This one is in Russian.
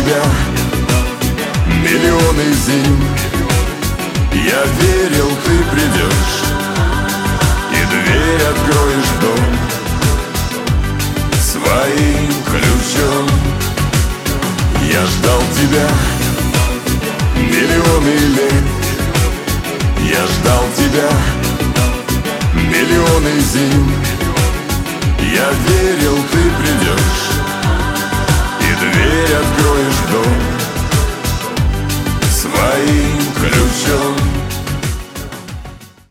тебя миллионы зим. Я верил, ты придешь и дверь откроешь в дом своим ключом. Я ждал тебя миллионы лет, я ждал тебя миллионы зим. Я верил, ты придешь и дверь откроешь в дом